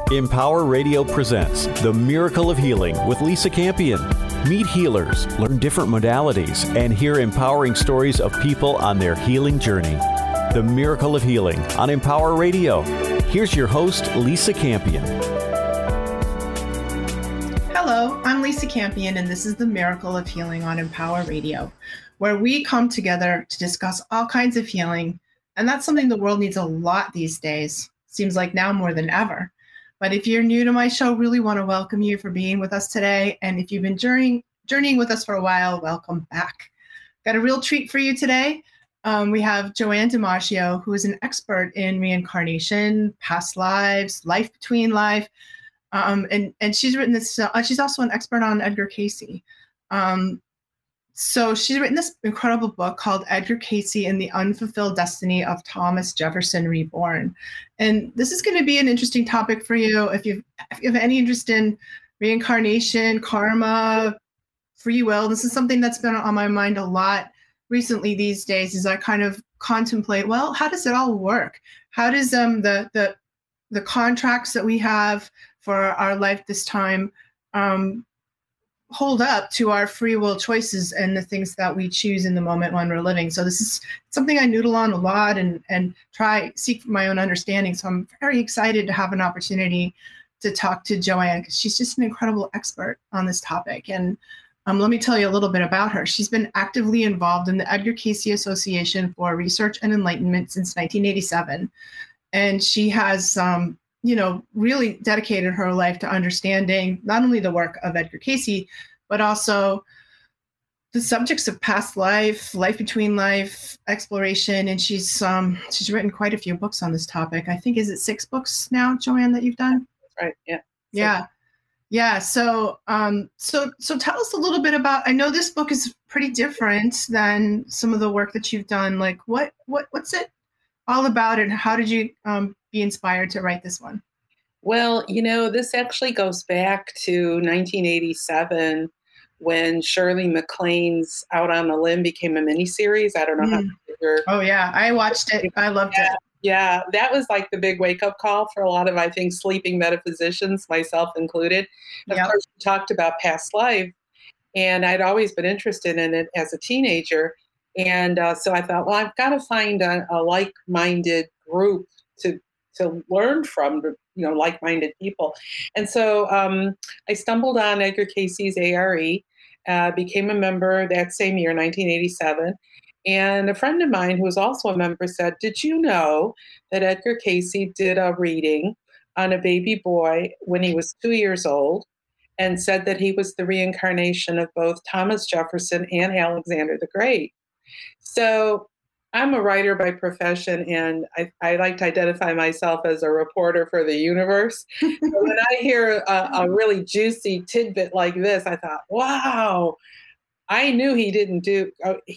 Empower Radio presents The Miracle of Healing with Lisa Campion. Meet healers, learn different modalities, and hear empowering stories of people on their healing journey. The Miracle of Healing on Empower Radio. Here's your host, Lisa Campion. Hello, I'm Lisa Campion, and this is The Miracle of Healing on Empower Radio, where we come together to discuss all kinds of healing, and that's something the world needs a lot these days. Seems like now more than ever. But if you're new to my show, really want to welcome you for being with us today. And if you've been journeying with us for a while, welcome back. Got a real treat for you today. We have Joanne DiMaggio, who is an expert in reincarnation, past lives, life between life. And she's written this, she's also an expert on Edgar Cayce. So she's written this incredible book called Edgar Cayce and the Unfulfilled Destiny of Thomas Jefferson Reborn. And this is going to be an interesting topic for you if you have any interest in reincarnation, karma, free will. This is something that's been on my mind a lot recently these days as I kind of contemplate, well, how does it all work? How does the contracts that we have for our life this time hold up to our free will choices and the things that we choose in the moment when we're living. So this is something I noodle on a lot and seek my own understanding. So I'm very excited to have an opportunity to talk to Joanne because she's just an incredible expert on this topic. And let me tell you a little bit about her. She's been actively involved in the Edgar Cayce Association for Research and Enlightenment since 1987. And she has really dedicated her life to understanding not only the work of Edgar Cayce, but also the subjects of past life, life between life, exploration. And she's written quite a few books on this topic. I think, is it 6 books now, Joanne, that you've done? That's right. Yeah. Yeah. So tell us a little bit about, I know this book is pretty different than some of the work that you've done. Like what's it all about and how did you be inspired to write this one? Well, this actually goes back to 1987 when Shirley MacLaine's Out on a Limb became a miniseries. I don't know how you're... Oh, yeah. I watched it. I loved it. Yeah, that was like the big wake-up call for a lot of, I think, sleeping metaphysicians, myself included. Of course, we talked about past life, and I'd always been interested in it as a teenager. And so I thought, well, I've got to find a like-minded group to learn from, like-minded people. And so I stumbled on Edgar Cayce's ARE, became a member that same year, 1987. And a friend of mine who was also a member said, did you know that Edgar Cayce did a reading on a baby boy when he was 2 years old and said that he was the reincarnation of both Thomas Jefferson and Alexander the Great? So I'm a writer by profession, and I like to identify myself as a reporter for the universe. So when I hear a really juicy tidbit like this, I thought, wow, I knew he didn't do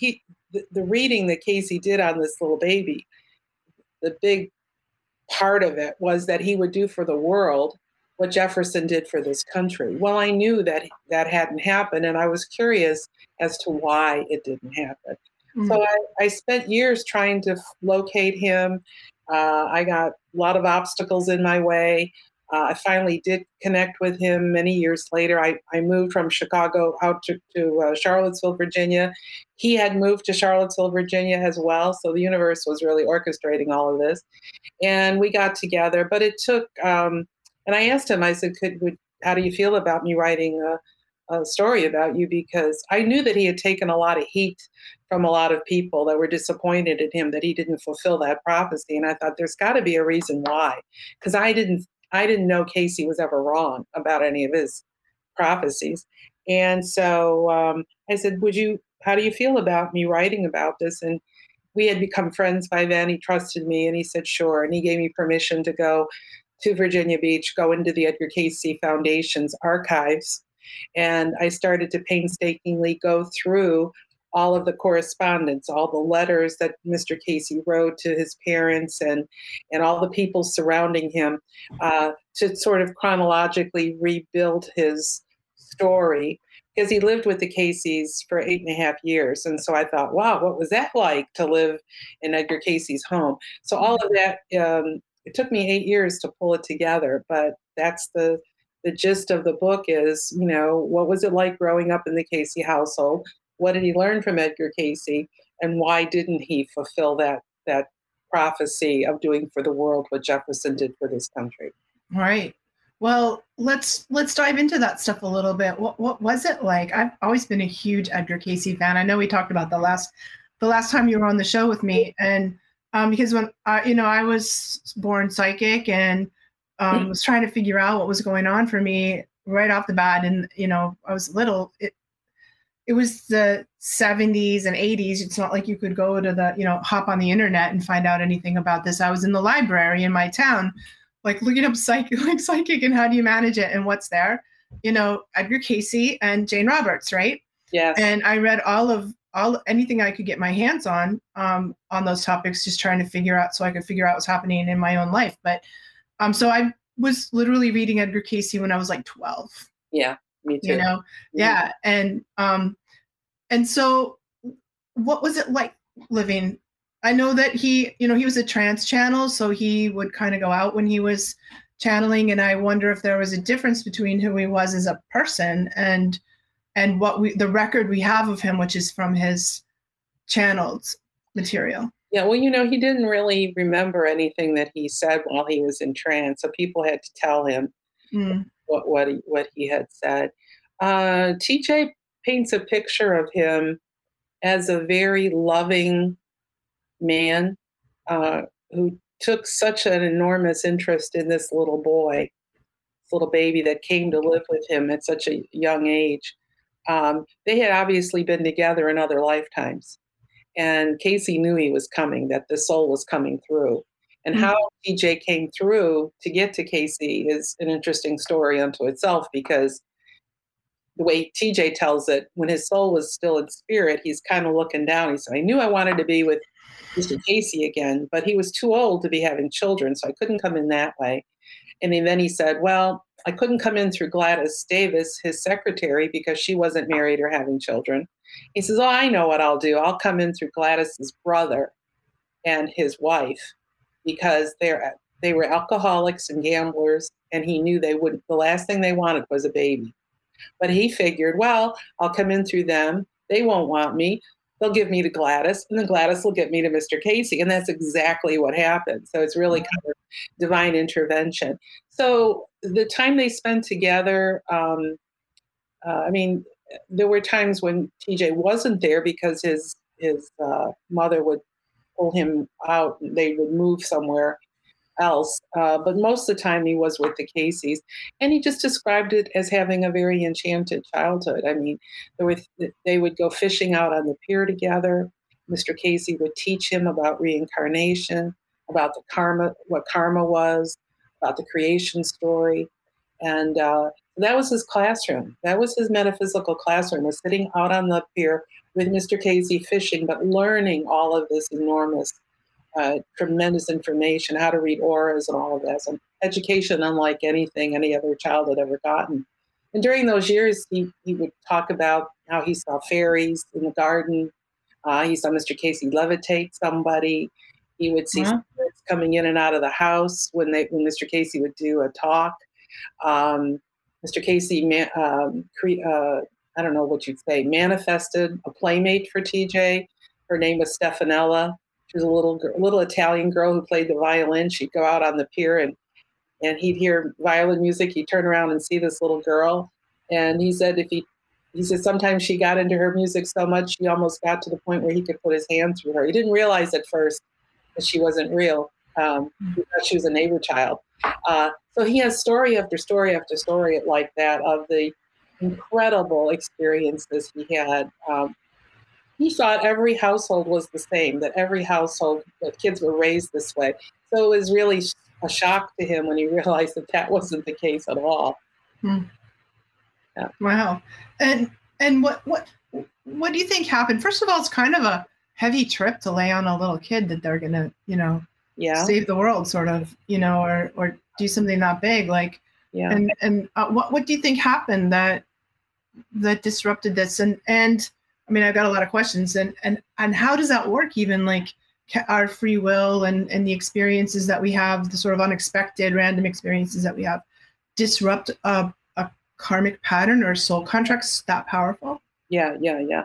the reading that Cayce did on this little baby. The big part of it was that he would do for the world what Jefferson did for this country. Well, I knew that hadn't happened, and I was curious as to why it didn't happen. So I spent years trying to locate him. I got a lot of obstacles in my way. I finally did connect with him many years later. I moved from Chicago out to Charlottesville, Virginia. He had moved to Charlottesville, Virginia as well. So the universe was really orchestrating all of this. And we got together. But it took, and I asked him, I said, how do you feel about me writing a story about you? Because I knew that he had taken a lot of heat from a lot of people that were disappointed in him that he didn't fulfill that prophecy. And I thought there's got to be a reason why, because I didn't know Cayce was ever wrong about any of his prophecies. And so I said, how do you feel about me writing about this? And we had become friends by then. He trusted me and he said, sure. And he gave me permission to go to Virginia Beach, go into the Edgar Cayce Foundation's archives. And I started to painstakingly go through all of the correspondence, all the letters that Mr. Cayce wrote to his parents and all the people surrounding him to sort of chronologically rebuild his story, because he lived with the Cayces for 8.5 years. And so I thought, wow, what was that like to live in Edgar Cayce's home? So all of that it took me 8 years to pull it together, but that's the gist of the book is, what was it like growing up in the Casey household? What did he learn from Edgar Casey? And why didn't he fulfill that prophecy of doing for the world what Jefferson did for this country? Right. Well, let's dive into that stuff a little bit. What was it like? I've always been a huge Edgar Casey fan. I know we talked about the last time you were on the show with me, and because when I was born psychic and was trying to figure out what was going on for me right off the bat, and I was little. It was the 70s and 80s. It's not like you could go to hop on the internet and find out anything about this. I was in the library in my town, like looking up psychic and how do you manage it and what's there, Edgar Casey and Jane Roberts, right? Yes. And I read anything I could get my hands on those topics, just trying to figure out what's happening in my own life. But so I was literally reading Edgar Casey when I was like 12. Yeah. Me too. Yeah. And so what was it like living? I know that he was a trance channel, so he would kind of go out when he was channeling. And I wonder if there was a difference between who he was as a person and the record we have of him, which is from his channeled material. Yeah. Well, he didn't really remember anything that he said while he was in trance. So people had to tell him what he had said. TJ paints a picture of him as a very loving man who took such an enormous interest in this little boy, this little baby that came to live with him at such a young age. They had obviously been together in other lifetimes, and Casey knew he was coming, that the soul was coming through. And how TJ came through to get to Casey is an interesting story unto itself, because the way TJ tells it, when his soul was still in spirit, he's kind of looking down. He said, I knew I wanted to be with Mr. Casey again, but he was too old to be having children, so I couldn't come in that way. And then he said, well, I couldn't come in through Gladys Davis, his secretary, because she wasn't married or having children. He says, oh, I know what I'll do. I'll come in through Gladys's brother and his wife, because they were alcoholics and gamblers, and he knew the last thing they wanted was a baby. But he figured, well, I'll come in through them. They won't want me. They'll give me to Gladys, and then Gladys will get me to Mr. Casey. And that's exactly what happened. So it's really kind of divine intervention. So the time they spent together, there were times when TJ wasn't there because his mother would pull him out and they would move somewhere else. But most of the time he was with the Caseys, and he just described it as having a very enchanted childhood. I mean, they would go fishing out on the pier together. Mr. Casey would teach him about reincarnation, about what karma was, about the creation story. And that was his classroom. That was his metaphysical classroom, was sitting out on the pier with Mr. Casey fishing, but learning all of this enormous tremendous information, how to read auras and all of that. So education unlike anything any other child had ever gotten. And during those years, he would talk about how he saw fairies in the garden. He saw Mr. Casey levitate somebody. He would see spirits coming in and out of the house when Mr. Casey would do a talk. Mr. Casey, I don't know what you'd say, manifested a playmate for TJ. Her name was Stefanella. She was a little Italian girl who played the violin. She'd go out on the pier and he'd hear violin music. He'd turn around and see this little girl. And he said he said sometimes she got into her music so much she almost got to the point where he could put his hand through her. He didn't realize at first that she wasn't real. He thought she was a neighbor child. So he has story after story after story like that of the incredible experiences he had. He thought every household was the same, that every household, that kids were raised this way. So it was really a shock to him when he realized that wasn't the case at all. Yeah. Wow. And what do you think happened? First of all, it's kind of a heavy trip to lay on a little kid that they're going to, save the world sort of, or do something that big. Like, and what do you think happened that disrupted this? And I mean, I've got a lot of questions and how does that work? Even like our free will and the experiences that we have, the sort of unexpected random experiences that we have, disrupt a karmic pattern or soul contracts that powerful? Yeah.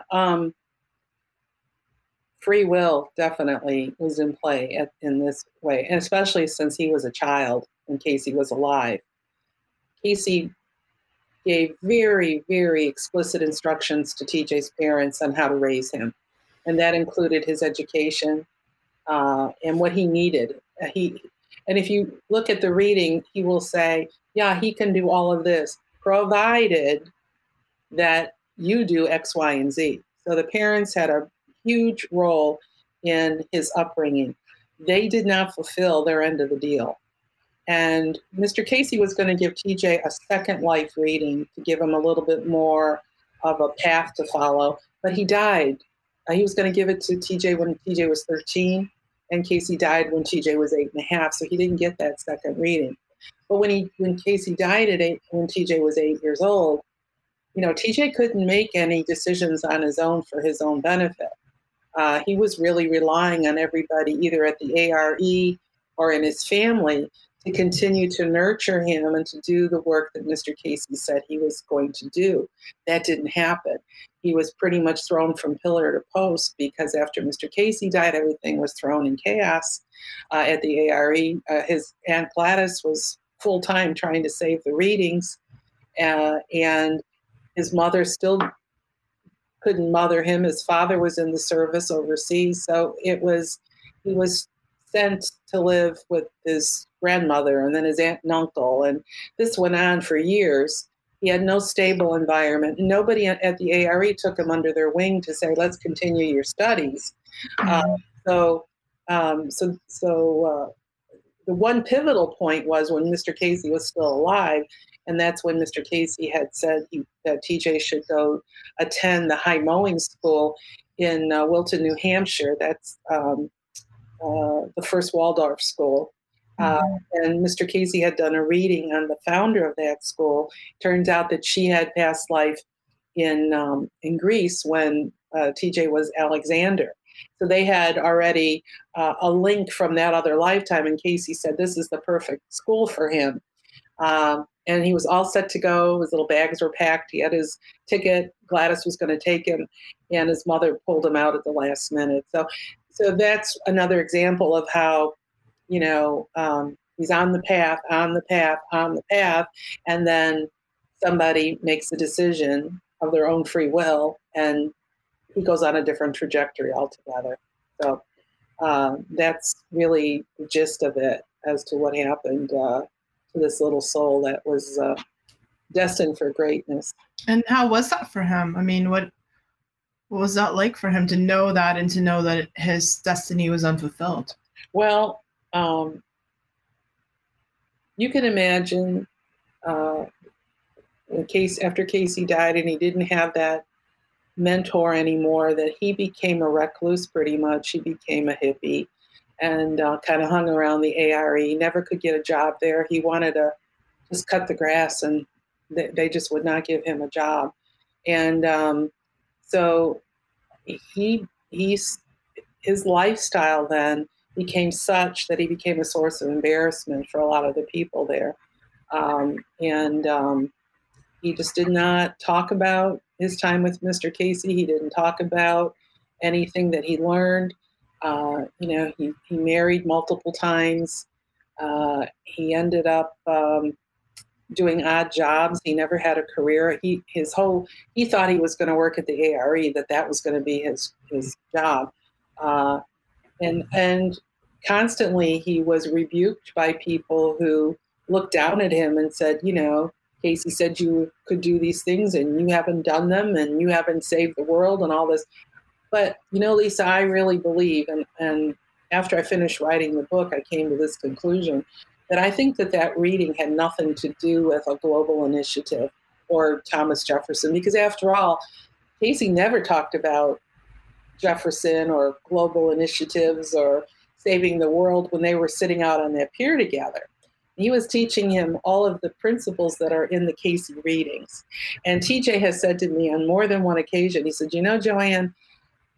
Free will definitely was in play in this way, and especially since he was a child and Casey was alive. Casey gave very, very explicit instructions to TJ's parents on how to raise him. And that included his education and what he needed. And if you look at the reading, he will say, yeah, he can do all of this, provided that you do X, Y, and Z. So the parents had a huge role in his upbringing. They did not fulfill their end of the deal. And Mr. Casey was going to give TJ a second life reading to give him a little bit more of a path to follow, but he died. He was going to give it to TJ when TJ was 13, and Casey died when TJ was 8.5, so he didn't get that second reading. But when Casey died when TJ was 8 years old, TJ couldn't make any decisions on his own for his own benefit. He was really relying on everybody, either at the ARE or in his family, to continue to nurture him and to do the work that Mr. Casey said he was going to do. That didn't happen. He was pretty much thrown from pillar to post, because after Mr. Casey died, everything was thrown in chaos at the ARE. His Aunt Gladys was full-time trying to save the readings, and his mother still couldn't mother him. His father was in the service overseas, so he was sent to live with his grandmother and then his aunt and uncle, and this went on for years. He had no stable environment. Nobody at the ARE took him under their wing to say, let's continue your studies. So the one pivotal point was when Mr. Casey was still alive, and that's when Mr. Casey had said that TJ should go attend the high mowing school in Wilton, New Hampshire. That's the first Waldorf school. And Mr. Casey had done a reading on the founder of that school. Turns out that she had past life in Greece when TJ was Alexander. So they had already a link from that other lifetime, and Casey said this is the perfect school for him. And he was all set to go. His little bags were packed. He had his ticket. Gladys was going to take him, and his mother pulled him out at the last minute. So that's another example of how, he's on the path, and then somebody makes a decision of their own free will, and he goes on a different trajectory altogether. So that's really the gist of it as to what happened to this little soul that was destined for greatness. And how was that for him? I mean, what was that like for him to know that and to know that his destiny was unfulfilled? Well, you can imagine after Casey died and he didn't have that mentor anymore, that he became a recluse pretty much. He became a hippie and kind of hung around the ARE. He never could get a job there. He wanted to just cut the grass, and they just would not give him a job. And so his lifestyle then became such that he became a source of embarrassment for a lot of the people there. He just did not talk about his time with Mr. Casey. He didn't talk about anything that he learned. He married multiple times. He ended up doing odd jobs. He never had a career. He thought he was going to work at the ARE, that was going to be his job. And constantly he was rebuked by people who looked down at him and said, Casey said you could do these things and you haven't done them and you haven't saved the world and all this. But, Lisa, I really believe, and after I finished writing the book, I came to this conclusion that I think that reading had nothing to do with a global initiative or Thomas Jefferson, because after all, Casey never talked about Jefferson or global initiatives or saving the world when they were sitting out on that pier together. He was teaching him all of the principles that are in the Casey readings. And TJ has said to me on more than one occasion, he said, Joanne,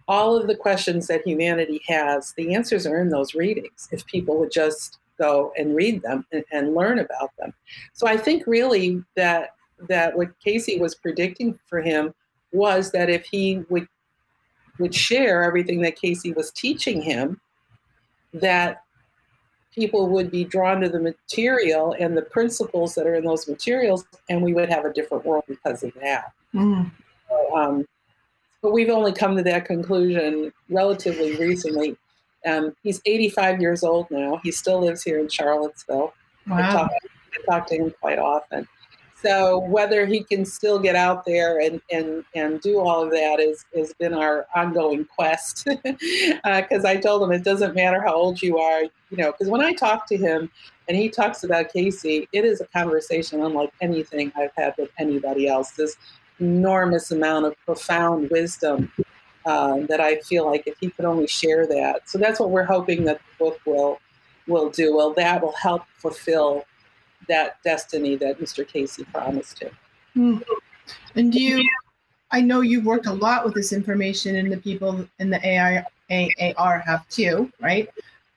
all of the questions that humanity has, the answers are in those readings if people would just go and read them and learn about them. So I think really that what Casey was predicting for him was that if he would share everything that Casey was teaching him, that people would be drawn to the material and the principles that are in those materials, and we would have a different world because of that. Mm. So, but we've only come to that conclusion relatively recently. He's 85 years old now. He still lives here in Charlottesville. Wow. I talk to him quite often. So whether he can still get out there and do all of that has been our ongoing quest. Because I told him it doesn't matter how old you are, because when I talk to him and he talks about Casey, it is a conversation unlike anything I've had with anybody else. This enormous amount of profound wisdom that I feel like if he could only share that. So that's what we're hoping that the book will do. Well, that will help fulfill that destiny that Mr. Casey promised him. Mm. And I know you've worked a lot with this information, and the people in the AAR have too, right?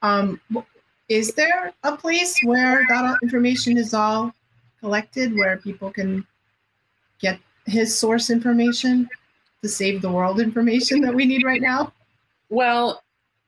Is there a place where that information is all collected, where people can get his source information to save the world information that we need right now? Well,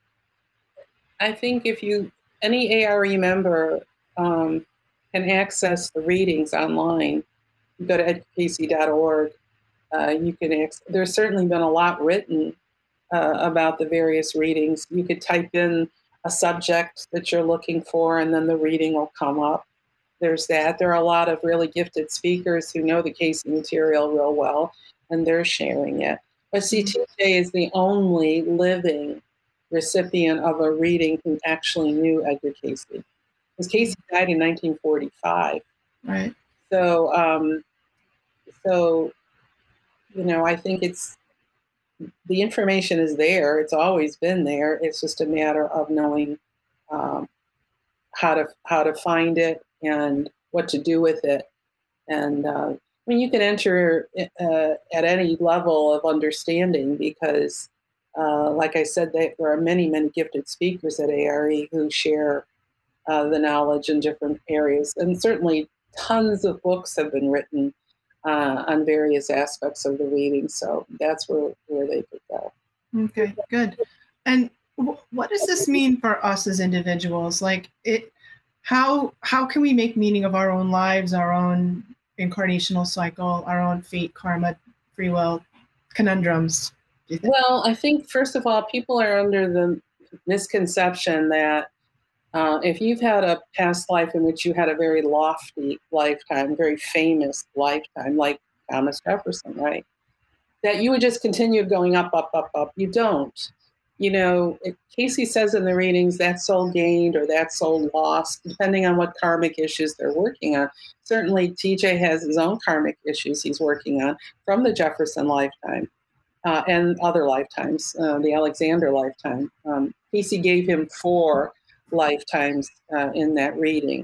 I think if any ARE member can access the readings online, you go to edcasey.org. You can there's certainly been a lot written about the various readings. You could type in a subject that you're looking for, and then the reading will come up. There's that. There are a lot of really gifted speakers who know the Casey material real well, and they're sharing it. But see, TJ is the only living recipient of a reading who actually knew Edgar Casey. Because Casey died in 1945. Right. So, I think the information is there. It's always been there. It's just a matter of knowing how to find it and what to do with it. And you can enter at any level of understanding because, like I said, there are many, many gifted speakers at ARE who share the knowledge in different areas. And certainly tons of books have been written on various aspects of the reading. So that's where they could go. Okay, good. And what does this mean for us as individuals? How can we make meaning of our own lives, our own incarnational cycle, our own fate, karma, free will conundrums? Well, I think, first of all, people are under the misconception that if you've had a past life in which you had a very lofty lifetime, very famous lifetime, like Thomas Jefferson, right, that you would just continue going up, up, up, up. You don't. Casey says in the readings that soul gained or that soul lost, depending on what karmic issues they're working on. Certainly, TJ has his own karmic issues he's working on from the Jefferson lifetime and other lifetimes, the Alexander lifetime. Casey gave him 4 lifetimes in that reading.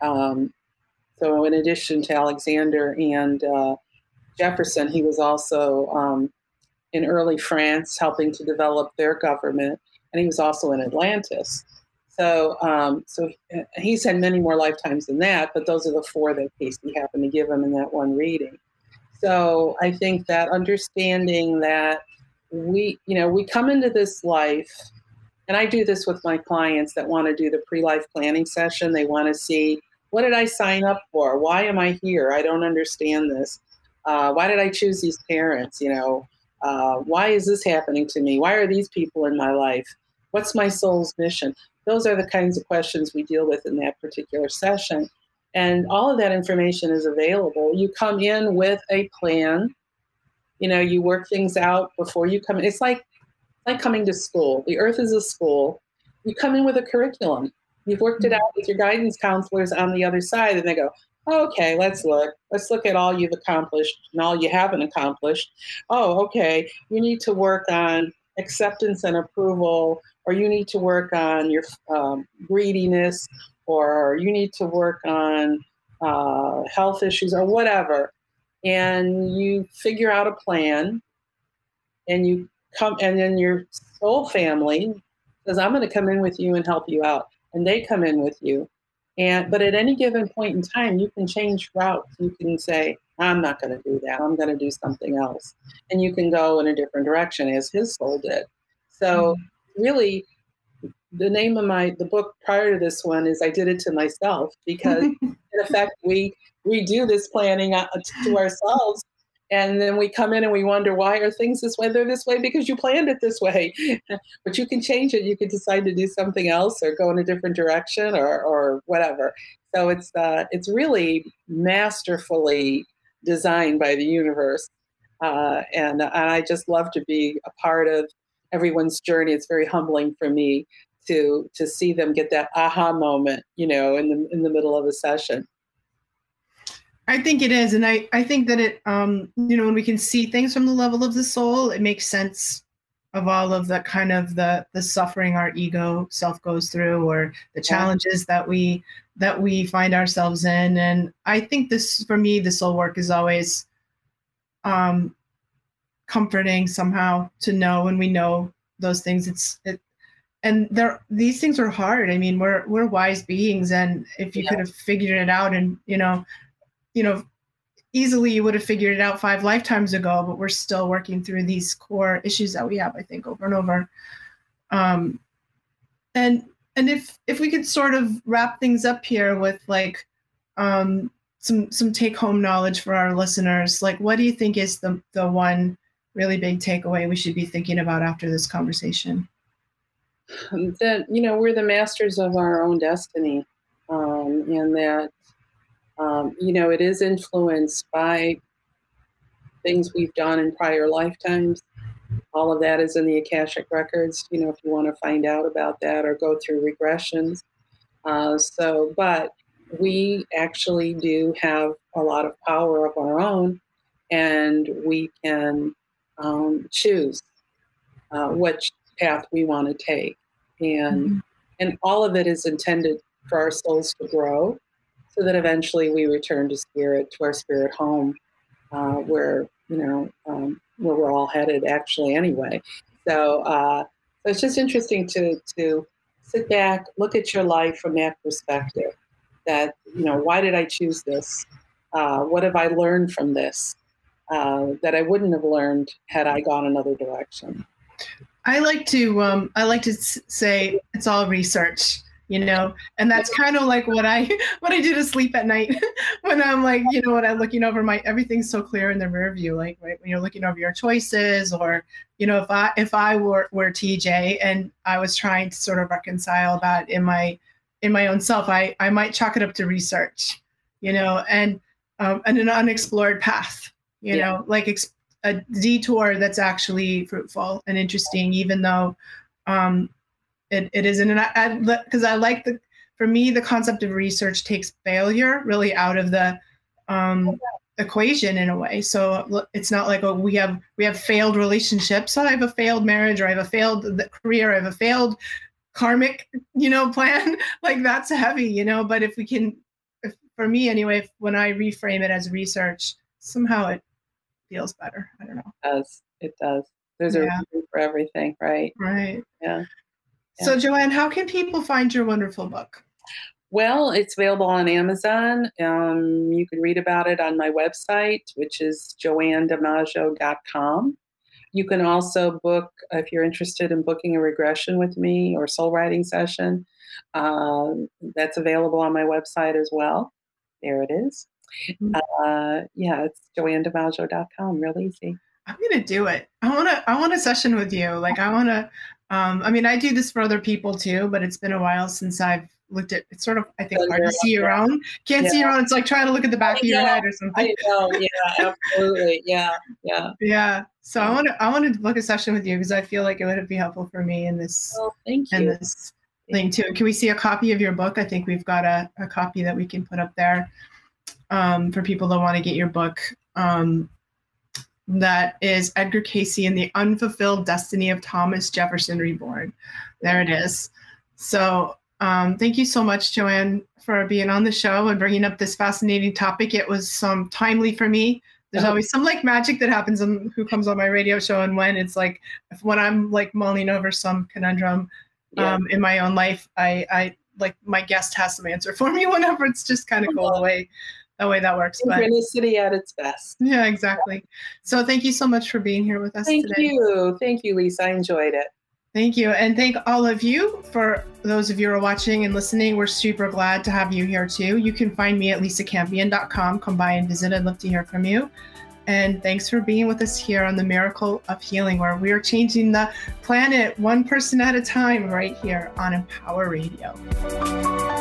So in addition to Alexander and Jefferson, he was also in early France helping to develop their government, and he was also in Atlantis. So he's had many more lifetimes than that, but those are the 4 that Casey happened to give him in that one reading. So I think that understanding that we come into this life, and I do this with my clients that want to do the pre-life planning session. They want to see, what did I sign up for? Why am I here? I don't understand this. Why did I choose these parents? Why is this happening to me? Why are these people in my life? What's my soul's mission? Those are the kinds of questions we deal with in that particular session. And all of that information is available. You come in with a plan. You work things out before you come in. It's like coming to school. The earth is a school. You come in with a curriculum. You've worked it out with your guidance counselors on the other side, and they go, okay, let's look at all you've accomplished and all you haven't accomplished. Oh, okay, you need to work on acceptance and approval, or you need to work on your greediness, or you need to work on health issues or whatever. And you figure out a plan, and you come, and then your soul family says, I'm going to come in with you and help you out. And they come in with you. But at any given point in time, you can change routes. You can say, I'm not going to do that. I'm going to do something else. And you can go in a different direction, as his soul did. So really, the name of the book prior to this one is I Did It to Myself, because in effect, we do this planning to ourselves. And then we come in and we wonder, why are things this way? They're this way because you planned it this way. But you can change it. You can decide to do something else or go in a different direction or whatever. So it's really masterfully designed by the universe. And I just love to be a part of everyone's journey. It's very humbling for me to see them get that aha moment, in the middle of a session. I think it is. And I think that it, when we can see things from the level of the soul, it makes sense of all of the kind of the suffering our ego self goes through, or the challenges that we find ourselves in. And I think this, for me, the soul work is always comforting somehow to know when we know those things. And these things are hard. I mean, we're wise beings. And if you could have figured it out and, easily you would have figured it out 5 lifetimes ago, but we're still working through these core issues that we have, I think, over and over. And if we could sort of wrap things up here with like some take home knowledge for our listeners, like what do you think is the one really big takeaway we should be thinking about after this conversation? That, we're the masters of our own destiny, and that, it is influenced by things we've done in prior lifetimes. All of that is in the Akashic records, if you want to find out about that or go through regressions. But we actually do have a lot of power of our own, and we can choose which path we want to take. And all of it is intended for our souls to grow, so that eventually we return to our spirit home, where we're all headed actually anyway. So it's just interesting to sit back, look at your life from that perspective. That, why did I choose this? What have I learned from this that I wouldn't have learned had I gone another direction? I like to say it's all research. And that's kind of like what I do to sleep at night when I'm like, when I'm looking over everything's so clear in the rear view, like, right, when you're looking over your choices, or, if I were TJ and I was trying to sort of reconcile that in my own self, I might chalk it up to research, and an unexplored path, like a detour that's actually fruitful and interesting, even though, it isn't. And because I like for me, the concept of research takes failure really out of the equation in a way. So it's not like, we have failed relationships. So I have a failed marriage, or I have a failed career, I have a failed karmic, plan. Like that's heavy, but if for me anyway, when I reframe it as research, somehow it feels better. I don't know. It does. There's a reason for everything, right? Right. Yeah. So Joanne, how can people find your wonderful book? Well, it's available on Amazon. You can read about it on my website, which is joannedimaggio.com. You can also book, if you're interested in booking a regression with me or soul writing session, that's available on my website as well. There it is. It's joannedimaggio.com. Real easy. I'm going to do it. I want a session with you. Like I want to, I do this for other people too, but it's been a while since I've looked at, it's sort of, I think, hard to see your own. Can't see your own. It's like trying to look at the back of your head or something. I know. Yeah, absolutely. Yeah. Yeah. So I want to book a session with you because I feel like it would be helpful for me in this, thank you. in this thing too. Can we see a copy of your book? I think we've got a copy that we can put up there for people that want to get your book. That is Edgar Cayce and the Unfulfilled Destiny of Thomas Jefferson Reborn. There it is. So thank you so much, Joanne, for being on the show and bringing up this fascinating topic. It was timely for me There's always some like magic that happens on who comes on my radio show, and when it's like when I'm like mulling over some conundrum in my own life, I like my guest has some answer for me whenever. It's just kind of cool the way that works. Synchronicity at its best. Yeah, exactly. So thank you so much for being here with us today. Thank you, Lisa. I enjoyed it. Thank you. And thank all of you. For those of you who are watching and listening, we're super glad to have you here too. You can find me at lisacampion.com. Come by and visit. I'd love to hear from you. And thanks for being with us here on The Miracle of Healing, where we are changing the planet one person at a time right here on Empower Radio.